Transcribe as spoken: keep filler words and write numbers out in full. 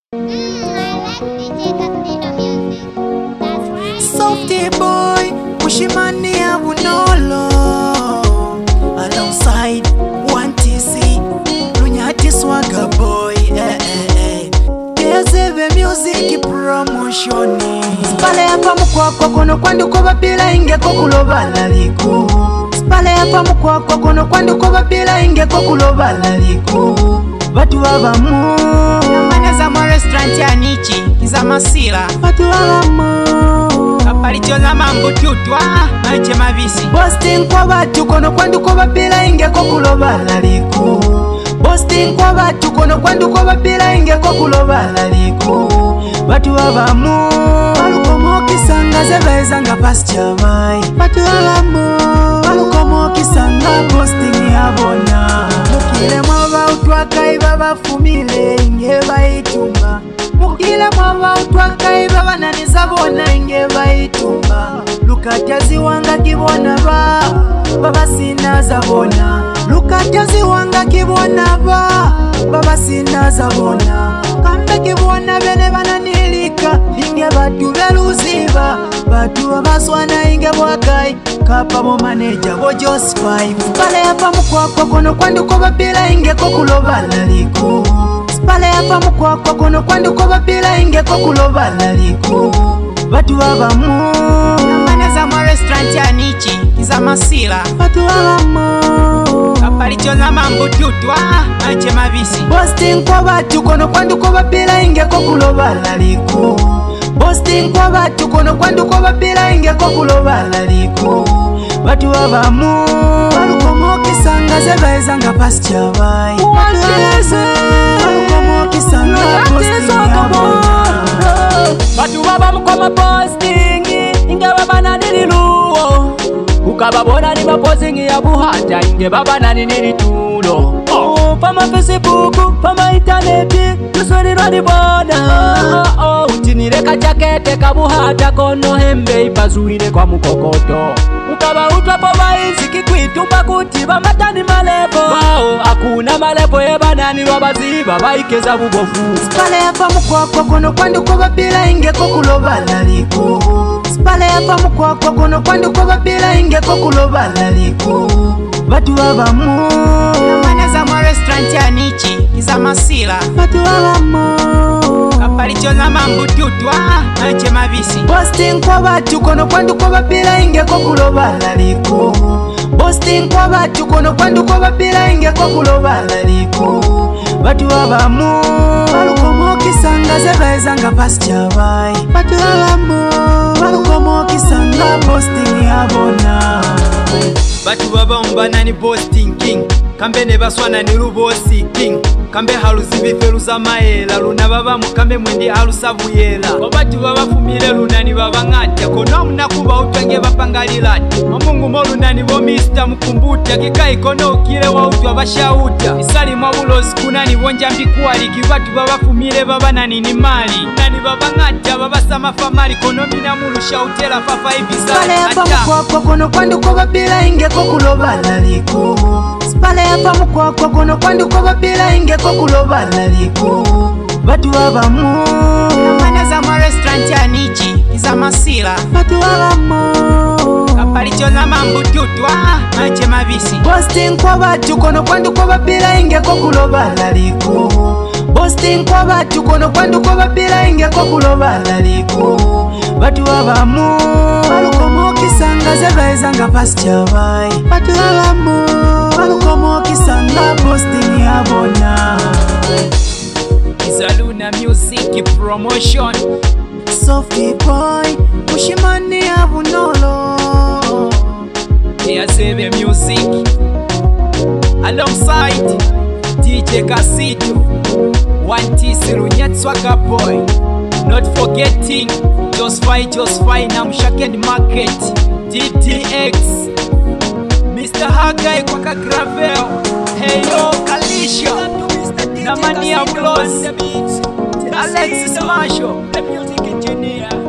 Softy boy, Mushimani Abunolo, alongside one T C, Lunyati Swagger boy, eh eh eh. There's a music promotion. Spale hapa mkwako kono kwandu kwa bila inge kukulobala liku. Spale hapa mkwako kono kwandu kwa bila inge kukulobala liku. Watu wabamu Maneza mo restaurant ya Nichi Kiza masila Watu wabamu Kapalicho za mambo tutwa Maiche mavisi Bosting kwa watu kono kwandu kwa bila inge kukulobala liku. Bosting kwa watu kono kwandu kwa bila inge kukulobala liku. Watu wabamu Walukomo kisanga zebeza nga pasichavai. Watu wabamu Walukomo kisanga posting ya bona. Mukile mwaba utwaka iba bafumile inge bayitumba. Mukile mwaba utwaka iba bananiza bona inge bayitumba. Lukatyazi wanga kibona ba baba sinaza bona. Lukatyazi wanga kibona ba baba sinaza bona. Kambe kibona bene bananilika inge batu beluziba. Batu abaswana inge bwakai Kapa mo manager bo just five. Spale hapa mkwako kono kwandu kwa bila inge kukulobala liku. Spale hapa mkwako kono kwandu kwa bila inge kukulobala liku. Watu wabamu Maneza mo restaurant ya Nichi Kiza masila Watu wabamu Kapalicho za mambo tutwa Maiche mavisi Bosting kwa watu kono kwandu kwa bila inge kukulobala liku. Bosting kwa watu kono kwandu kwa bila inge kukulobala liku. Watu wabamu Walukomo kisanga zebeza nga pasichavai. Walukomo kisanga posting ya bona. Watu wabamu kwa maposting inge babana nililuo. Ukababona ni maposting ya buhata inge babana nilitulo. Pama Facebook, pama interneti, tusori rwadi bona. Utinireka jakete kabuhata kono hembe ipazuine kwa mukokoto. Ukaba utwapo bainzi kikwitumba kuti bamatani malepo. Wao, hakuna malepo yebanani wabaziba baikeza bubofu. Spale hapa mkwako kono kwandu kwa bila inge kukulobala liku. Spale hapa mkwako kono kwandu kwa bila inge kukulobala liku. Watu wabamu Maneza mo restaurant ya Nichi Kiza masila Watu wabamu Kapalicho za mambo tutwa Maiche mavisi Bosting kwa watu kono kwandu kwa bila inge kukulobala liku. Bosting kwa watu kono kwandu kwa bila inge kukulobala liku. Watu wabamu Walukomo kisanga zebeza nga pasichavai. Watu wabamu Walukomo kisanga posting ya bona. Batu baba mbana ni Bosting King. Kambe ne baswana ni Rubosi King. Kambe haluzibi feluza maela. Luna baba mukambe mwendi halusabuyela. Wabatu baba fumile lunani baba ngata. Kono mnakuba utwenge bapangalilati. Mamungu mo lunani bo mister mkumbuta. Kikai kono ukile wa utu wabashauta. Isali mwabulozi kunani bonja mbikualiki. Batu baba fumile baba nani ni mali. Nani baba ngata baba sama famali. Kono mina mulu shautela fafa ibizali. Spale hapa mkwako kono kwandu kwa bila inge kukulobala liku. Spale hapa mkwako kono kwandu kwa bila inge kukulobala liku. Watu wabamu Maneza mo restaurant ya Nichi Kiza masila Watu wabamu Kapalicho za mambo tutwa Maiche mavisi Bosting kwa watu kono kwandu kwa bila inge kukulobala liku. Bosting kwa watu kono kwandu kwa bila inge kukulobala liku. Watu wabamu Walukomo kisanga zebeza nga pasichavai. Watu wabamu Walukomo kisanga posting ya bona. Kizaluna music promotion. Softy boy, Mushimani Abunolo. There's a music alongside D J Casito, one T C Lunyati Swagger boy. Not forgetting Just Fine, Just Fine, I'm Shaked Market, D T X, Mister Hagai Kwaka Gravel, Hey Yo Kalisha, Namania Bloss, Alexis Marshall, the music engineer.